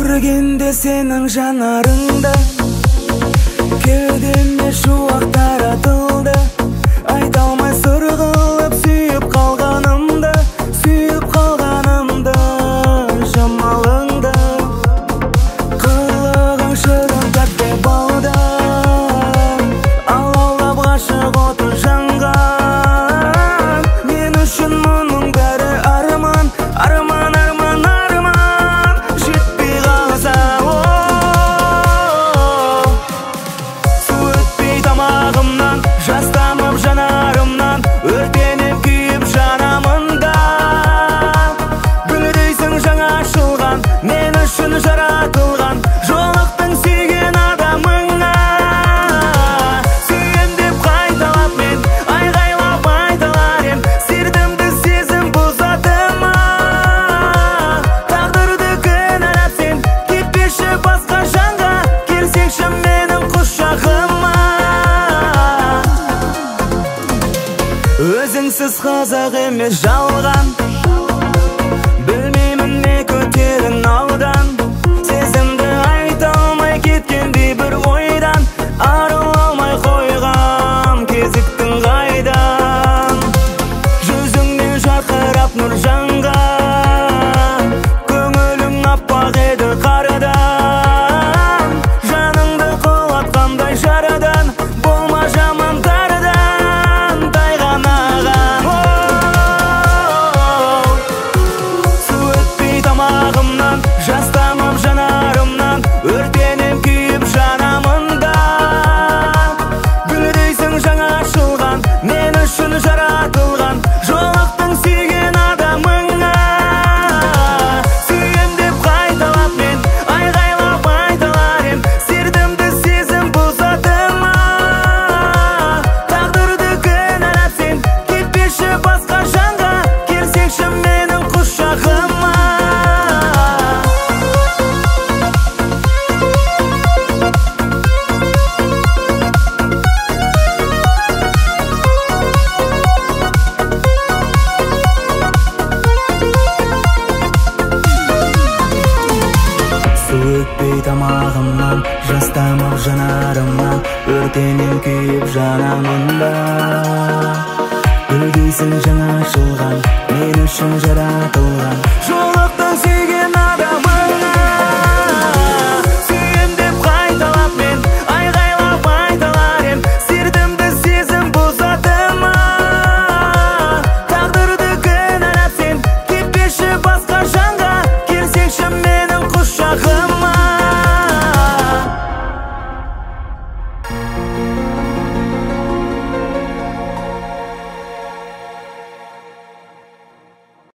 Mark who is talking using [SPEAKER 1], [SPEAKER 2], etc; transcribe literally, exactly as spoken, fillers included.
[SPEAKER 1] көргенде сенің жанарыңды, кеудеме шуақ таратылды. Айта алмай сырғылып сүйіп қалғанымды, сүйіп қалғанымды, жамалыңды. Қылығың шырын тәтті балды, алаулап ғашық оты жанған. Мен үшін мұның бәрі арман, арман, арман, арман. Жетпей қалса су өтпей тамағымнан, жас тамып жанарымнан, өртеніп күйіп жанамын да. Гүлдейсің жаңа ашылған, мен үшін жаратылған, жолықтың сүйген адамыңа. Сүйем деп қайталап мен айғайлап айталар ем, сердімді сезім бұзады ма? Тағдырды кінәлап сен кетпеші басқа жанға, келсеңші менің құшағыма. Өзіңсіз қазақ емес жалған, білмеймін не көтерін алдан. Сезімді айта алмай кеткендей бір ойдан, арыла алмай қойғам кезіктің қайдан. Жүзіңнен жарқырап нұр жанған, көңілің аппақ еді қарадан. Жаныңды құлатқандай жарадан, болма жамандардан тайғанаған. Су өтпей тамағымнан, жас тамып жанарымнан, өртеніп күйіп жанамын да. Гүлдейсің жаңа ашылған, мен үшін жаратылған, жолықтың сүйген адамыңа. Сүйем деп қайталап мен айғайлап айталар ем, сердімді сезім бұзады ма? Тағдырды кінәлап сен кетпеші басқа жанға, келсеңші менің құшағыма. Су өтпей тамағымнан, жас тамып жанарымнан, өртеніп күйіп жанамын да. Гүлдейсің жаңа ашылған, мен үшін жаратылған,